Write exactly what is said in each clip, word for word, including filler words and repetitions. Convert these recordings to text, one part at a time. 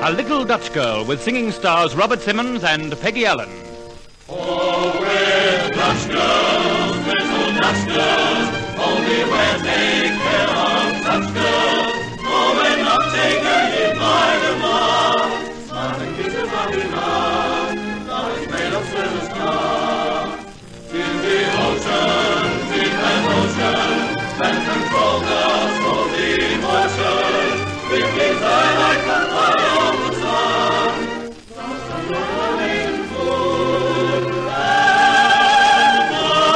A Little Dutch Girl with singing stars Robert Simmons and Peggy Allen. Oh, we're Dutch girls, little Dutch girls, only we'll take care of Dutch girls. Oh, we're not taken in by the mob. Smiling kids of Marina, life made of service car. In the ocean, deep and ocean, and control us for the emotion. We keep the light and fire of the sun. Running food and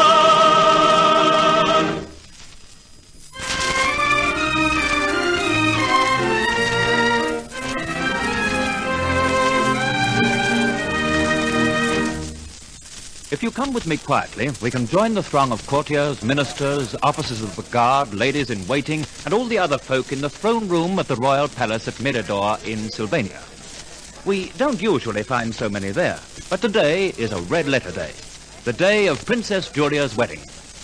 fun. If you come with me quietly, we can join the throng of courtiers, ministers, officers of the guard, ladies in waiting, and all the other folk in the throne room at the royal palace at Mirador in Sylvania. We don't usually find so many there, but today is a red letter day, the day of Princess Julia's wedding.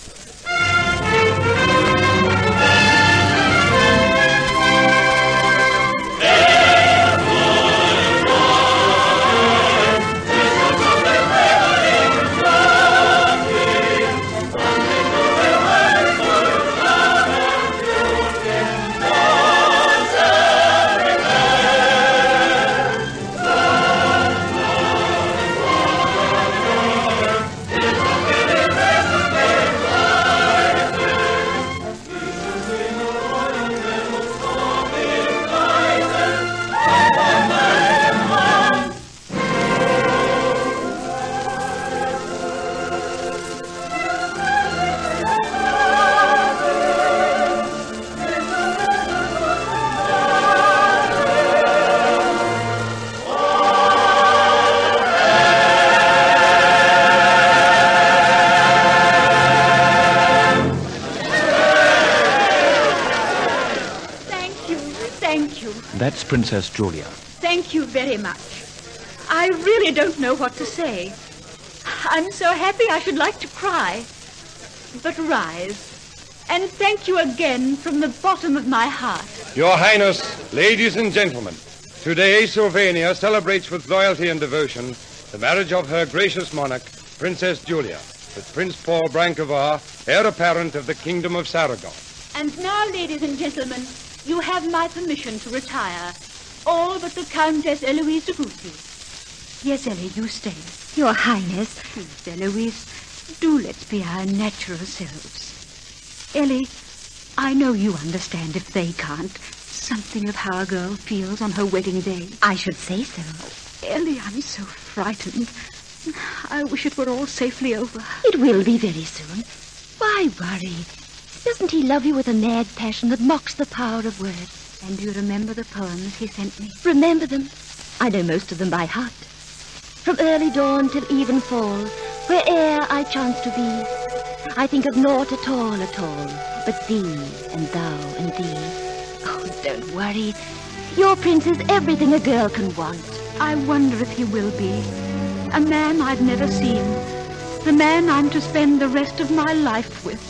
That's Princess Julia. Thank you very much. I really don't know what to say. I'm so happy I should like to cry. But rise. And thank you again from the bottom of my heart. Your Highness, ladies and gentlemen, today Sylvania celebrates with loyalty and devotion the marriage of her gracious monarch, Princess Julia, with Prince Paul Brancovar, heir apparent of the Kingdom of Saragon. And now, ladies and gentlemen, you have my permission to retire. All but the Countess Eloise de Bussy. Yes, Ellie, you stay. Your Highness. Please, Eloise, do let's be our natural selves. Ellie, I know you understand if they can't. Something of how a girl feels on her wedding day. I should say so. Ellie, I'm so frightened. I wish it were all safely over. It will be very soon. Why worry? Doesn't he love you with a mad passion that mocks the power of words? And do you remember the poems he sent me? Remember them? I know most of them by heart. From early dawn till even fall, where'er I chance to be, I think of naught at all, at all, but thee, and thou, and thee. Oh, don't worry. Your prince is everything a girl can want. I wonder if he will be. A man I've never seen. The man I'm to spend the rest of my life with.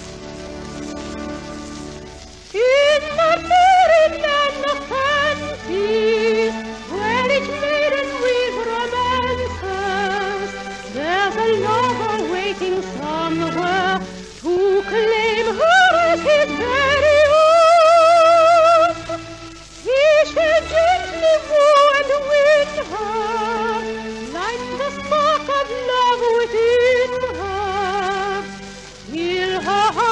In the fairy land of fancy, where each maiden weaves romances, there's a lover waiting somewhere to claim her as his very own. He shall gently woo and win her, like the spark of love within her, till her heart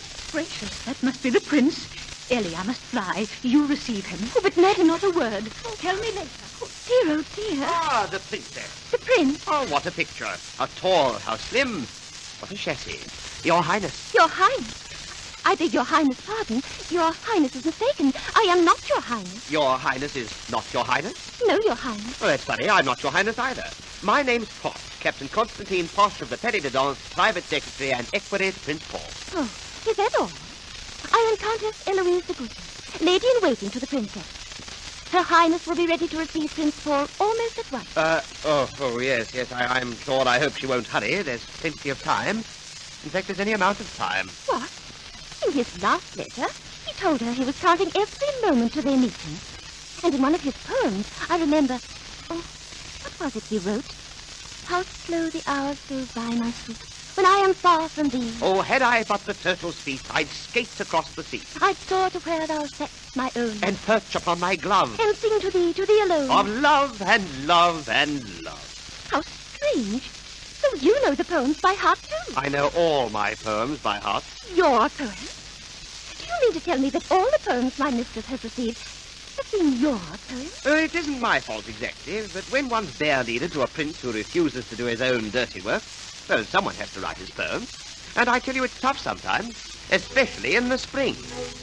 Gracious, that must be the prince. Ellie, I must fly. You receive him. Oh, but Ned, not a word. Tell me later. Oh, dear, oh, dear. Ah, the princess. The prince. Oh, what a picture. How tall, how slim. What a chassis. Your Highness. Your Highness. I beg your Highness pardon. Your Highness is mistaken. I am not your Highness. Your Highness is not your Highness? No, your Highness. Well, that's funny. I'm not your Highness either. My name's Posh, Captain Constantine Posh of the Petty de Dance, private secretary and equerry to Prince Paul. Oh, is that all? I am Countess Eloise de Guzman, lady-in-waiting to the princess. Her Highness will be ready to receive Prince Paul almost at once. Uh, oh, oh, yes, yes, I, I'm sure. I hope she won't hurry. There's plenty of time. In fact, there's any amount of time. What? In his last letter, he told her he was counting every moment to their meeting. And in one of his poems, I remember... Oh, what was it he wrote? How slow the hours go by, my sweet, when I am far from thee. Oh, had I but the turtle's feet, I'd skate across the sea. I'd soar to where thou sat'st, my own. And perch upon my glove. And sing to thee, to thee alone. Of love and love and love. How strange. So you know the poems by heart, too. I know all my poems by heart. Your poems? Do you mean to tell me that all the poems my mistress has received have been your poems? Uh, it isn't my fault exactly, but when one's bear leader to a prince who refuses to do his own dirty work, well, someone has to write his poems. And I tell you, it's tough sometimes, especially in the spring.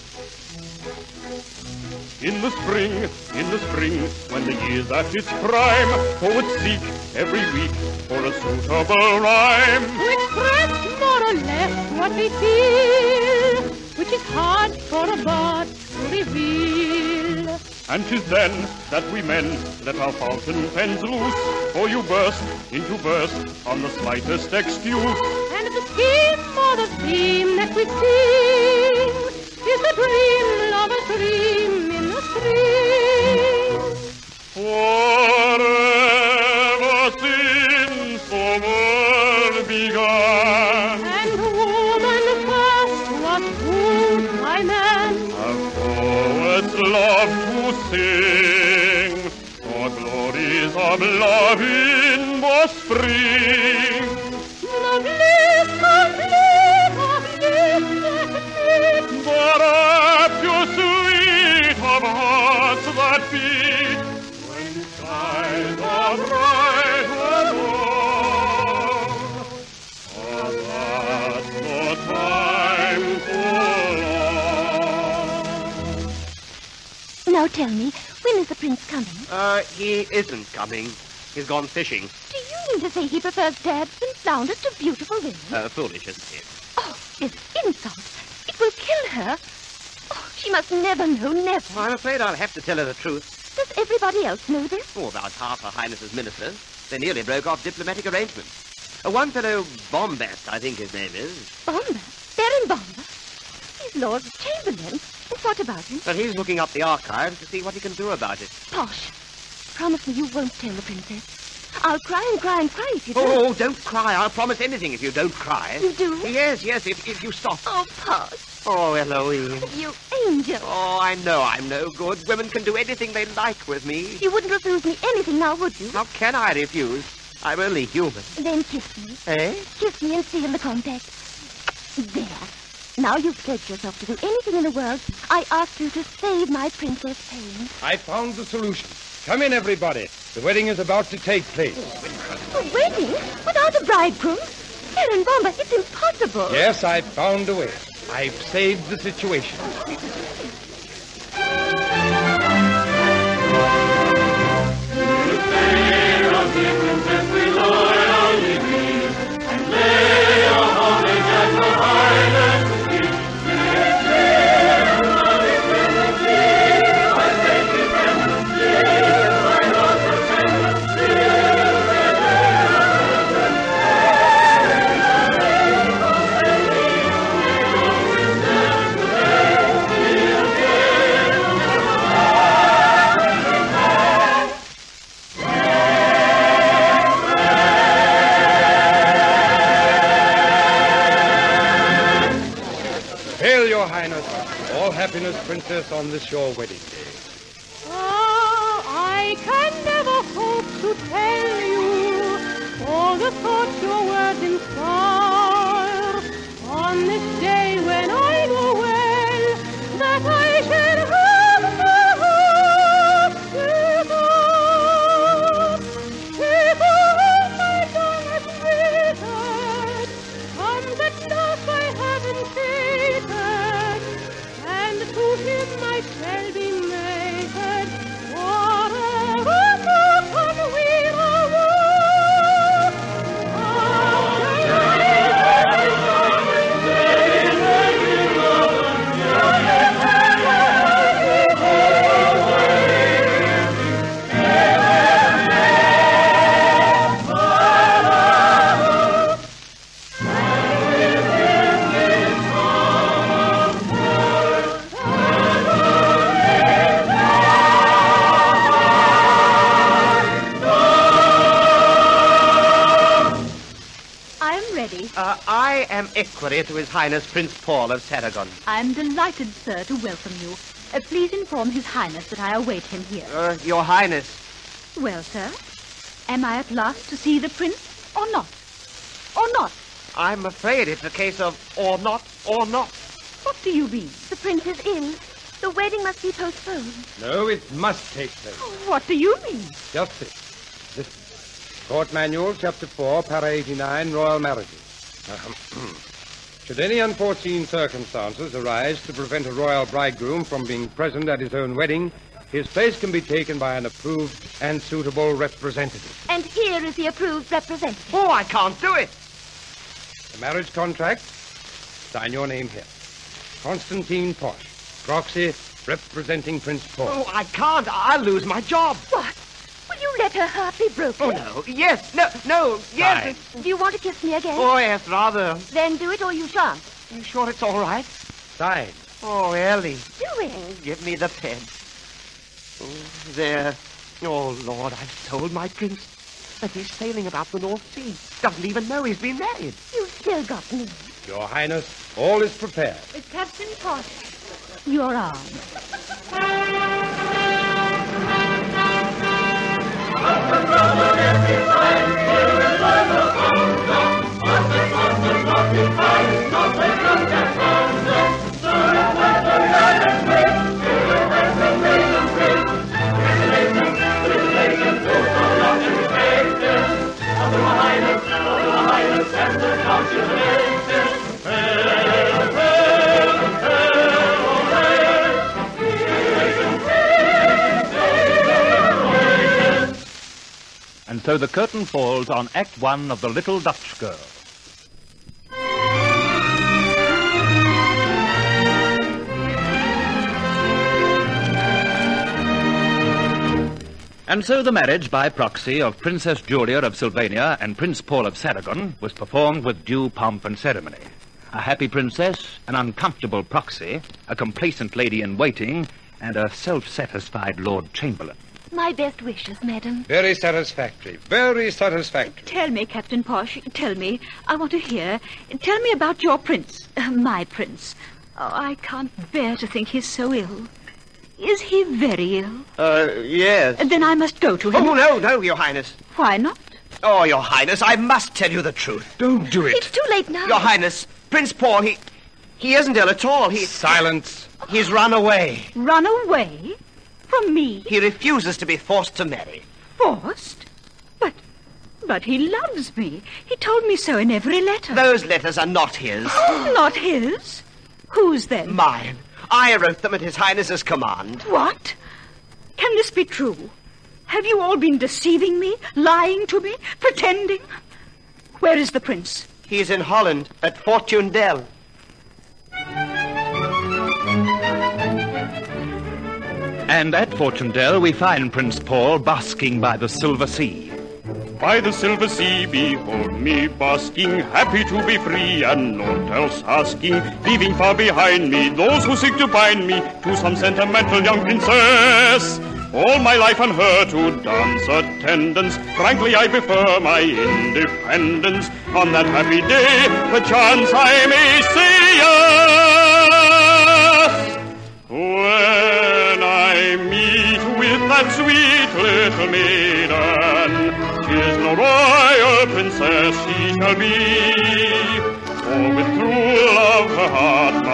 In the spring, in the spring, when the year's at its prime, poets seek every week for a suitable rhyme. To express more or less what they feel, which is hard for a bard to reveal. And 'tis then that we men let our fountain pens loose, for you burst into verse on the slightest excuse. And the scheme or the theme that we sing is a dream, lover's dream in the spring. Forever since the world began, And woman first was wooed by man. our poets love to sing the glories of love in the spring. The bliss of bliss of bliss, The rapture sweet of hearts that beat when skies are bright above. Oh, that's the time to love. Now tell me, when is the prince coming? Uh, he isn't coming. He's gone fishing. Do you mean to say he prefers dabs and flounders to beautiful women? Uh, foolish, isn't he? Oh, this insult. It will kill her. Oh, she must never know, never. I'm afraid I'll have to tell her the truth. Does everybody else know this? Oh, about half Her Highness's ministers. They nearly broke off diplomatic arrangements. Uh, one fellow, Bombast, I think his name is. Bomber? Baron Bomber? He's Lord Chamberlain. And what about him? But he's looking up the archives to see what he can do about it. Posh, promise me you won't tell the princess. I'll cry and cry and cry if you don't. Oh, don't cry. I'll promise anything if you don't cry. You do? Yes, yes, if, if you stop. Oh, Posh, Oh, Eloise. you angel. Oh, I know I'm no good. Women can do anything they like with me. You wouldn't refuse me anything now, would you? How can I refuse? I'm only human. Then kiss me. Eh? Kiss me and seal the compact. There. Now you've pledged yourself to do anything in the world. I ask you to save my princess pain. I found the solution. Come in, everybody. The wedding is about to take place. A wedding? Without a bridegroom? Baron Bomber, it's impossible. Yes, I've found a way. I've saved the situation. Hail, Your Highness. All happiness, Princess, on this your wedding day. Ah, I can never hope to tell you all the thoughts your words inspire. on this day when I know well that I shall have the heart to go. Take all my long waited, comes at last I haven't taken, and to him I shall be mated. Whatever can we Uh, I am equerry to His Highness Prince Paul of Saragon. I'm delighted, sir, to welcome you. Uh, please inform His Highness that I await him here. Uh, Your Highness. Well, sir, am I at last to see the prince, or not? Or not? I'm afraid it's a case of or not, or not. What do you mean? The prince is ill. The wedding must be postponed. No, it must take place. What do you mean? Just this. Listen. Court Manual, Chapter four, Para eighty-nine, Royal Marriages. Ahem. Should any unforeseen circumstances arise to prevent a royal bridegroom from being present at his own wedding, his place can be taken by an approved and suitable representative. And here is the approved representative. Oh, I can't do it. The marriage contract, sign your name here. Constantine Posh, proxy representing Prince Paul. Oh, I can't. I'll lose my job. What? Will you let her heart be broken? Oh, no. Yes. No. No. Yes. Do you want to kiss me again? Oh, yes, rather. Then do it or you shan't. Are you sure it's all right? Sign. Oh, Ellie. Do it. Oh, give me the pen. Oh, there. Oh, Lord, I've sold my prince. And he's sailing about the North Sea. Doesn't even know he's been married. You've still got me. Your Highness, all is prepared. Captain Posh, your arm. And so the curtain falls on Act One of The Little Dutch Girl. And so the marriage by proxy of Princess Julia of Sylvania and Prince Paul of Saragon was performed with due pomp and ceremony. A happy princess, an uncomfortable proxy, a complacent lady in waiting, and a self-satisfied Lord Chamberlain. My best wishes, madam. Very satisfactory. Very satisfactory. Tell me, Captain Posh, tell me. I want to hear. Tell me about your prince, uh, my prince. Oh, I can't bear to think he's so ill. Is he very ill? Uh, yes. Then I must go to him. Oh, no, no, Your Highness. Why not? Oh, Your Highness, I must tell you the truth. Don't do it. It's too late now. Your Highness, Prince Paul, he... he isn't ill at all. He... Silence. He's run away. Run away? From me? He refuses to be forced to marry. Forced? But, but he loves me. He told me so in every letter. Those letters are not his. Not his? Whose then? Mine. I wrote them at His Highness's command. What? Can this be true? Have you all been deceiving me, lying to me, pretending? Where is the prince? He's in Holland, at Fortune Dell. And at Fortundale we find Prince Paul basking by the Silver Sea. By the silver sea, behold me basking, happy to be free, and naught else asking, leaving far behind me those who seek to bind me to some sentimental young princess. All my life on her to dance attendance, frankly I prefer my independence. On that happy day, perchance I may say yes. When I meet with that sweet little maiden, 'tis no royal princess she shall be, for with true love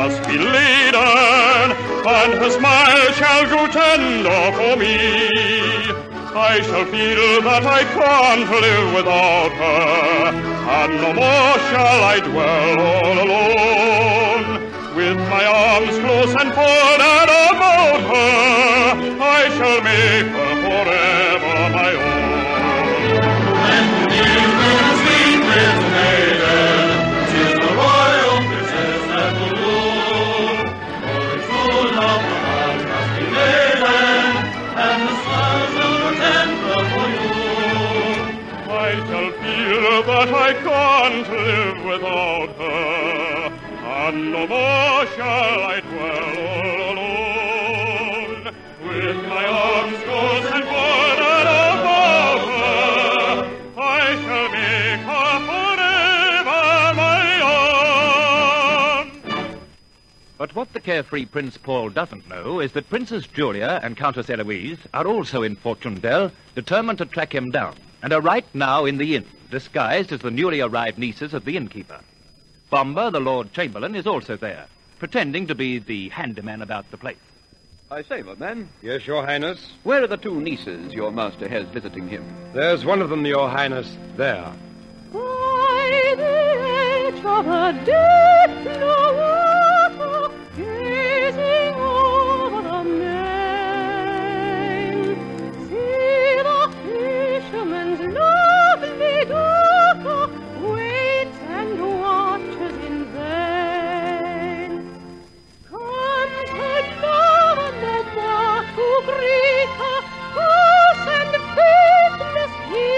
must be laden, and her smile shall grow tender for me. I shall feel that I can't live without her, and no more shall I dwell all alone. With my arms close and folded about her, I shall make her forever my own. And these little sweet little maiden, she's the royal princess that will rule. For the true love of heart must be maiden, and the stars will pretend for you. I shall feel that I can't live without her, and no more shall I dwell all alone. With my arms close and folded about her, I shall make her forever my own. But what the carefree Prince Paul doesn't know is that Princess Julia and Countess Eloise are also in Fortune-Dell, determined to track him down, and are right now in the inn, disguised as the newly arrived nieces of the innkeeper. Bomber, the Lord Chamberlain, is also there, pretending to be the handyman about the place. I say, my man, Yes, Your Highness? where are the two nieces your master has visiting him? There's one of them, Your Highness, there. By the edge of a deep blue water, gazing over the main, see the fisherman's lovely daughter waits and watches in vain. Comes her lover, no more to greet her, false and faithless he.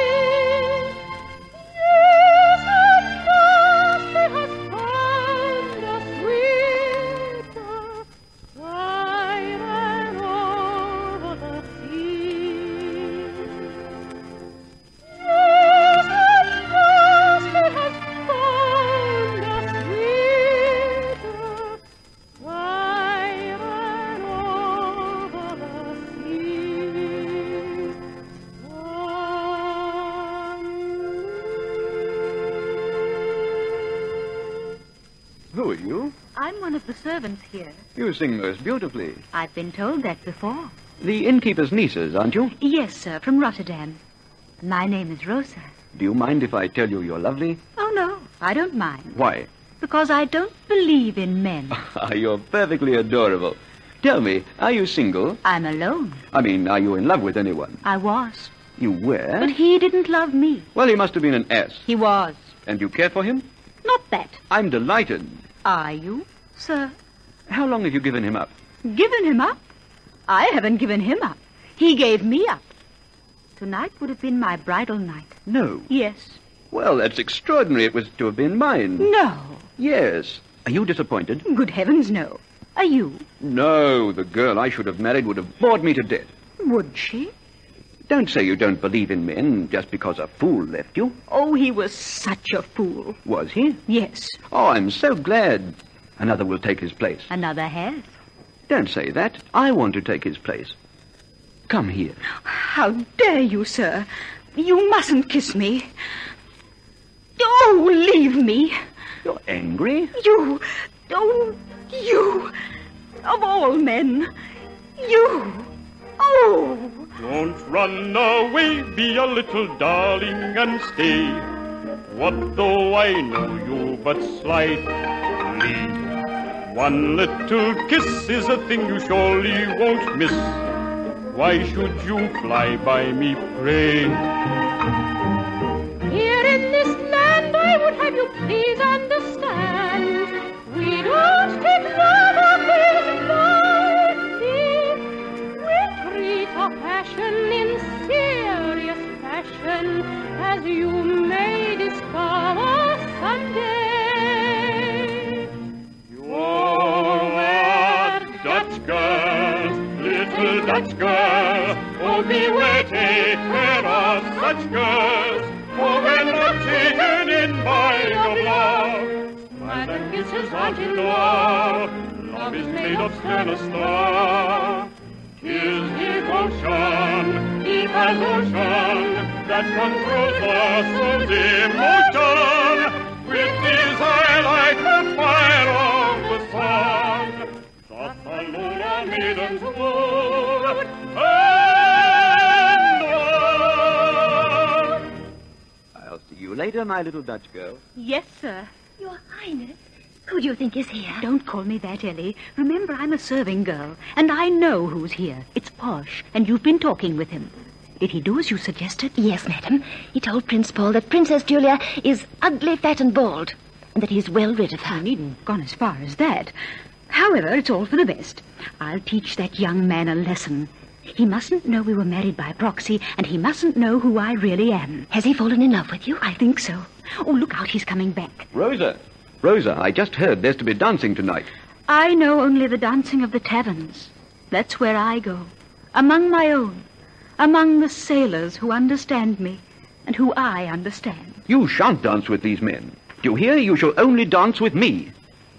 Yes, at last he has found a sweeter, siren over the sea. Yes, at last he has found a sweeter, siren over the sea. Who are you? I'm one of the servants here. You sing most beautifully. I've been told that before. The innkeeper's nieces, aren't you? Yes, sir, from Rotterdam. My name is Rosa. Do you mind if I tell you you're lovely? Oh, no, I don't mind. Why? Because I don't believe in men. You're perfectly adorable. Tell me, are you single? I'm alone. I mean, are you in love with anyone? I was. You were? But he didn't love me. Well, he must have been an ass. He was. And you care for him? Not that. I'm delighted. Are you, sir? How long have you given him up? Given him up? I haven't given him up. He gave me up. Tonight would have been my bridal night. No. Yes. Well, that's extraordinary. It was to have been mine. No. Yes. Are you disappointed? Good heavens, no. Are you? No, the girl I should have married would have bored me to death. Would she? Don't say you don't believe in men just because a fool left you. Oh, he was such a fool. Was he? Yes. Oh, I'm so glad. Another will take his place. Another has. Don't say that. I want to take his place. Come here. How dare you, sir? You mustn't kiss me. Oh, leave me. You're angry? You. Oh, you. Of all men. You. Oh. Don't run away, be a little darling and stay. What though I know you but slightly? One little kiss is a thing you surely won't miss. Why should you fly by me, pray? Here in this land I would have you please understand, we don't take love of his lightly. We treat our passion in serious fashion, as you may discover someday. You're a Dutch girl, little Dutch girl. Oh, beware, take care of such girls. For when not taken in by your love, and the kisses aren't in love, love is made of sterner stuff. 'Tis devotion, deep as ocean, that controls the soul's emotion. With desire like the fire of the sun. maidens wooed and won. I'll see you later, my little Dutch girl. Yes, sir. Your Highness, who do you think is here? Don't call me that, Ellie. Remember, I'm a serving girl, and I know who's here. It's Posh, and you've been talking with him. Did he do as you suggested? Yes, madam. He told Prince Paul that Princess Julia is ugly, fat, and bald, and that he's well rid of her. I needn't have gone as far as that. However, it's all for the best. I'll teach that young man a lesson. He mustn't know we were married by proxy, and he mustn't know who I really am. Has he fallen in love with you? I think so. Oh, look out, he's coming back. Rosa. Rosa, I just heard there's to be dancing tonight. I know only the dancing of the taverns. That's where I go. Among my own. Among the sailors who understand me, and who I understand. You shan't dance with these men. Do you hear? You shall only dance with me.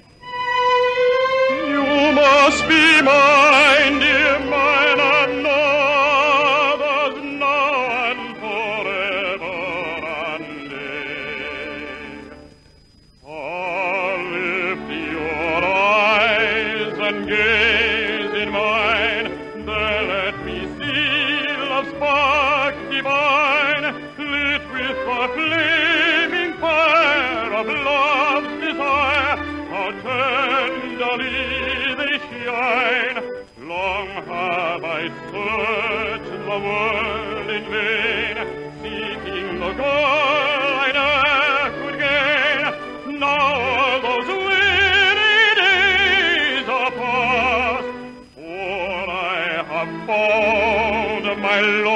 You must be mine, dear mine, another's now and forever and ever. Oh, lift your eyes and gaze in mine, there let me see love's spark divine, lit with the flaming fire of love's desire. How tenderly they shine. Long have I searched the world in vain, seeking the goal I ne'er could gain. Now all those weary days are past, for I have found my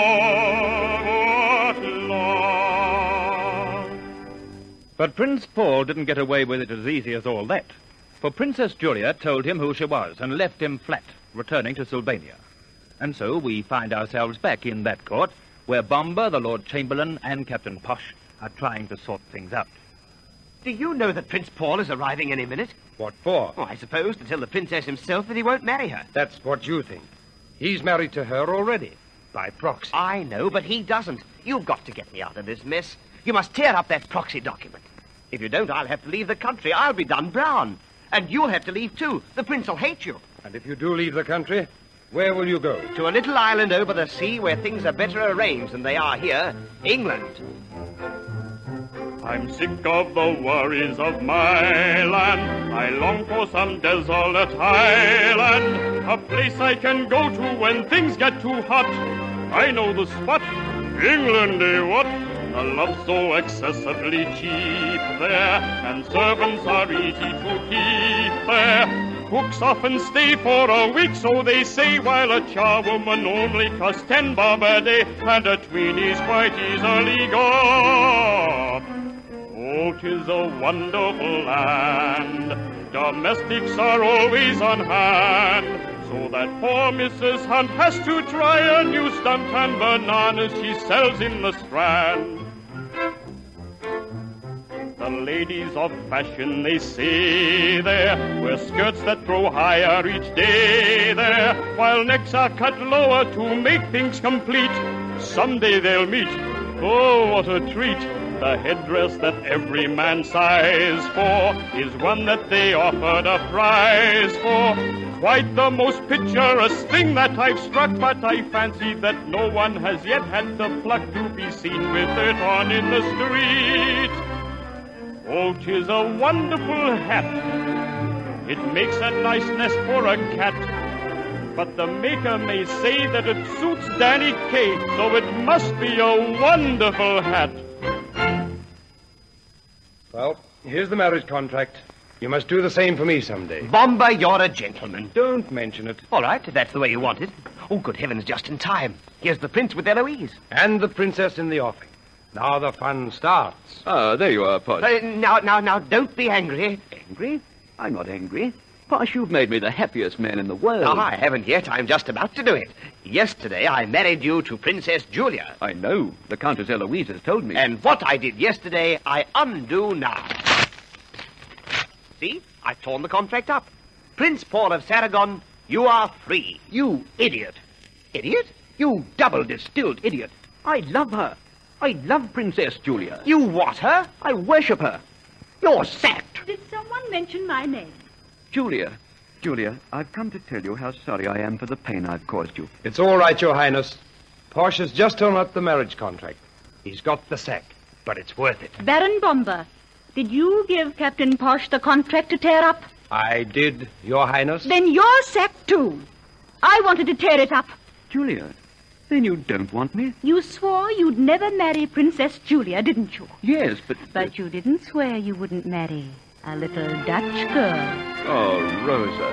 love at last. But Prince Paul didn't get away with it as easy as all that. For Princess Julia told him who she was and left him flat, returning to Sylvania. And so we find ourselves back in that court where Bomba, the Lord Chamberlain, and Captain Posh are trying to sort things out. Do you know that Prince Paul is arriving any minute? What for? Oh, I suppose to tell the princess himself that he won't marry her. That's what you think. He's married to her already, by proxy. I know, but he doesn't. You've got to get me out of this mess. You must tear up that proxy document. If you don't, I'll have to leave the country. I'll be done brown. And you'll have to leave, too. The prince will hate you. And if you do leave the country, where will you go? To a little island over the sea where things are better arranged than they are here, England. I'm sick of the worries of my land. I long for some desolate island, a place I can go to when things get too hot. I know the spot, England, eh, what? A love so excessively cheap there, and servants are easy to keep there. Cooks often stay for a week, so they say, while a charwoman only costs ten bob a day, and a tweeny's quite easily got. Oh, 'tis a wonderful land. Domestics are always on hand, so that poor Missus Hunt has to try a new stunt, and bananas she sells in the Strand. The ladies of fashion, they say there, wear skirts that grow higher each day there, while necks are cut lower to make things complete. Someday they'll meet, oh, what a treat. The headdress that every man sighs for is one that they offered a prize for. Quite the most picturesque thing that I've struck, but I fancy that no one has yet had the pluck to be seen with it on in the street. Oh, 'tis a wonderful hat. It makes a nice nest for a cat. But the maker may say that it suits Danny Kaye, so it must be a wonderful hat. Well, here's the marriage contract. You must do the same for me someday. Bomba, you're a gentleman. Don't mention it. All right, if that's the way you want it. Oh, good heavens, just in time. Here's the prince with Eloise. And the princess in the offing. Now the fun starts. Ah, there you are, Posh. Uh, now, now, now, don't be angry. Angry? I'm not angry. Posh, you've made me the happiest man in the world. No, I haven't yet. I'm just about to do it. Yesterday, I married you to Princess Julia. I know. The Countess Eloise has told me. And what I did yesterday, I undo now. See? I've torn the contract up. Prince Paul of Saragon, you are free. You idiot. Idiot? You double-distilled idiot. I love her. I love Princess Julia. You what, her? I worship her. You're sacked. Did someone mention my name? Julia, Julia, I've come to tell you how sorry I am for the pain I've caused you. It's all right, Your Highness. Posh has just torn up the marriage contract. He's got the sack, but it's worth it. Baron Bomber, did you give Captain Posh the contract to tear up? I did, Your Highness. Then you're sacked, too. I wanted to tear it up. Julia, then you don't want me? You swore you'd never marry Princess Julia, didn't you? Yes, but... But you didn't swear you wouldn't marry a little Dutch girl. Oh, Rosa.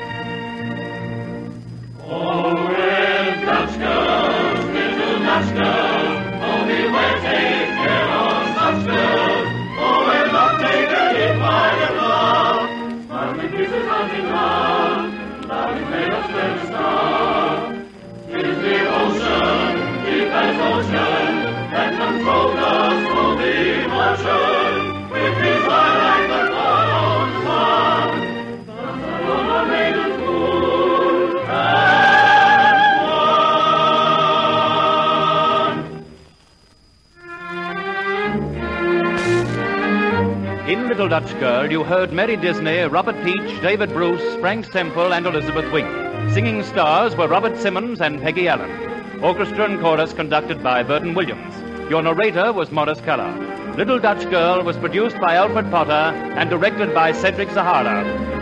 Always Dutch girls, little Dutch girls, only we'll take care of Dutch girls. Oh, we'll not take her in by the love, but we kiss us hand in hand, love is made of splendid star. It is the ocean, deep as ocean, that controls us all the emotion, with desire like the God on the sun. But the Lord made us good and one. In Little Dutch Girl, you heard Mary Disney, Robert Peach, David Bruce, Frank Semple, and Elizabeth Wing. Singing stars were Robert Simmons and Peggy Allen. Orchestra and chorus conducted by Burton Williams. Your narrator was Morris Keller. Little Dutch Girl was produced by Alfred Potter and directed by Cedric Zahara.